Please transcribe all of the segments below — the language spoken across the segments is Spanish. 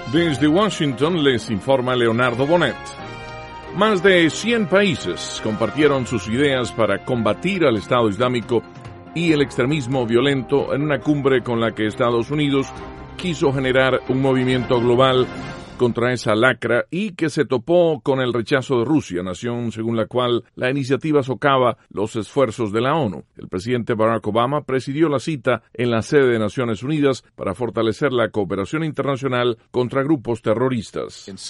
Desde Washington les informa Leonardo Bonet. Más de 100 países compartieron sus ideas para combatir al Estado Islámico y el extremismo violento en una cumbre con la que Estados Unidos quiso generar un movimiento global contra esa lacra y que se topó con el rechazo de Rusia, nación según la cual la iniciativa socava los esfuerzos de la ONU. El presidente Barack Obama presidió la cita en la sede de Naciones Unidas para fortalecer la cooperación internacional contra grupos terroristas. En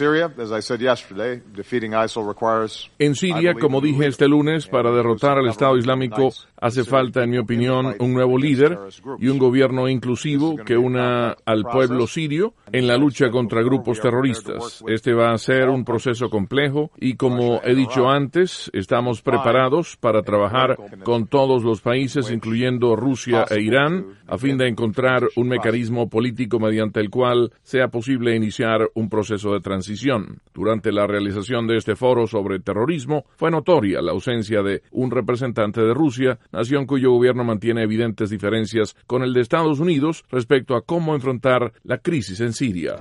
Siria, como dije este lunes, para derrotar al Estado Islámico hace falta, en mi opinión, un nuevo líder y un gobierno inclusivo que una al pueblo sirio en la lucha contra grupos terroristas. Este va a ser un proceso complejo y, como he dicho antes, estamos preparados para trabajar con todos los países, incluyendo Rusia e Irán, a fin de encontrar un mecanismo político mediante el cual sea posible iniciar un proceso de transición. Durante la realización de este foro sobre terrorismo, fue notoria la ausencia de un representante de Rusia, nación cuyo gobierno mantiene evidentes diferencias con el de Estados Unidos respecto a cómo enfrentar la crisis en Siria.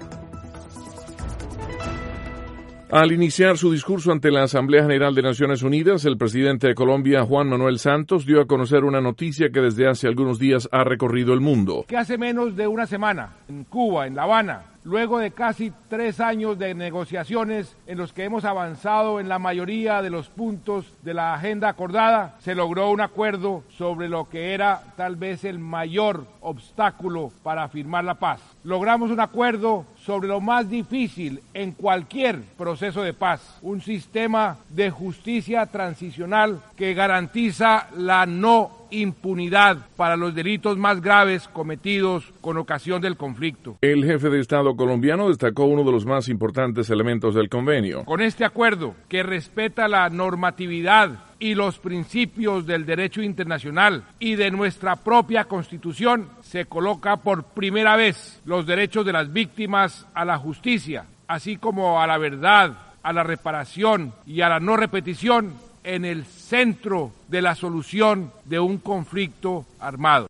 Al iniciar su discurso ante la Asamblea General de Naciones Unidas, el presidente de Colombia, Juan Manuel Santos, dio a conocer una noticia que desde hace algunos días ha recorrido el mundo. Que hace menos de una semana, en Cuba, en La Habana, luego de casi 3 años de negociaciones en los que hemos avanzado en la mayoría de los puntos de la agenda acordada, se logró un acuerdo sobre lo que era tal vez el mayor obstáculo para firmar la paz. Logramos un acuerdo sobre lo más difícil en cualquier proceso de paz, un sistema de justicia transicional que garantiza la no impunidad para los delitos más graves cometidos con ocasión del conflicto. El jefe de Estado colombiano destacó uno de los más importantes elementos del convenio. Con este acuerdo, que respeta la normatividad y los principios del derecho internacional y de nuestra propia Constitución, se coloca por primera vez los derechos de las víctimas a la justicia, así como a la verdad, a la reparación y a la no repetición en el centro de la solución de un conflicto armado.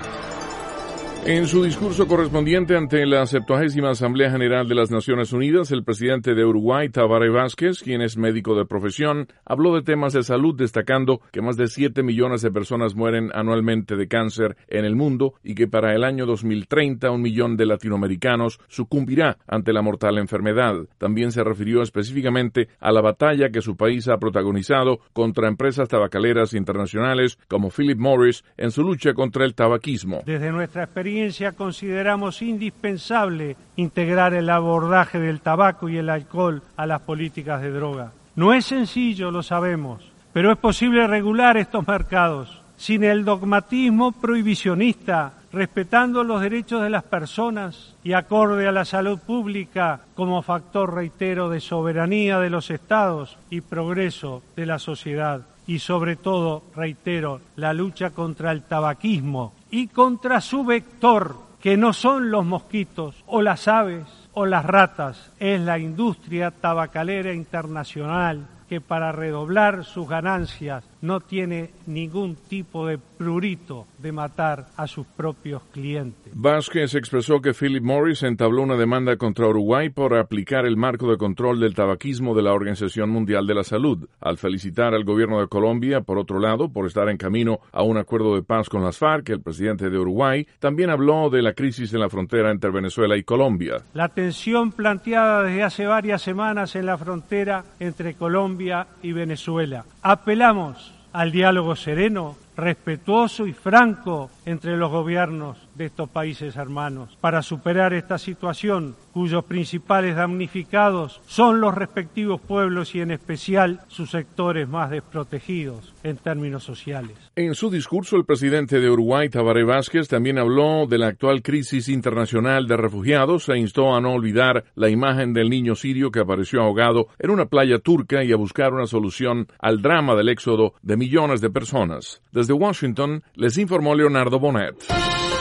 En su discurso correspondiente ante la 70ª Asamblea General de las Naciones Unidas, el presidente de Uruguay, Tabaré Vázquez, quien es médico de profesión, habló de temas de salud, destacando que más de 7 millones de personas mueren anualmente de cáncer en el mundo y que para el año 2030 1 millón de latinoamericanos sucumbirá ante la mortal enfermedad. También se refirió específicamente a la batalla que su país ha protagonizado contra empresas tabacaleras internacionales como Philip Morris en su lucha contra el tabaquismo. Desde nuestra experiencia consideramos indispensable integrar el abordaje del tabaco y el alcohol a las políticas de droga. No es sencillo, lo sabemos, pero es posible regular estos mercados sin el dogmatismo prohibicionista, respetando los derechos de las personas y acorde a la salud pública como factor, reitero, de soberanía de los estados y progreso de la sociedad. Y sobre todo, reitero, la lucha contra el tabaquismo y contra su vector, que no son los mosquitos o las aves o las ratas, es la industria tabacalera internacional que para redoblar sus ganancias no tiene ningún tipo de prurito de matar a sus propios clientes. Vázquez expresó que Philip Morris entabló una demanda contra Uruguay por aplicar el marco de control del tabaquismo de la Organización Mundial de la Salud. Al felicitar al gobierno de Colombia, por otro lado, por estar en camino a un acuerdo de paz con las FARC, el presidente de Uruguay también habló de la crisis en la frontera entre Venezuela y Colombia. La tensión planteada desde hace varias semanas en la frontera entre Colombia y Venezuela. Apelamos al diálogo sereno, respetuoso y franco entre los gobiernos de estos países hermanos para superar esta situación cuyos principales damnificados son los respectivos pueblos y en especial sus sectores más desprotegidos en términos sociales. En su discurso, el presidente de Uruguay, Tabaré Vázquez, también habló de la actual crisis internacional de refugiados e instó a no olvidar la imagen del niño sirio que apareció ahogado en una playa turca y a buscar una solución al drama del éxodo de millones de personas. Desde Washington, les informó Leonardo Bonet.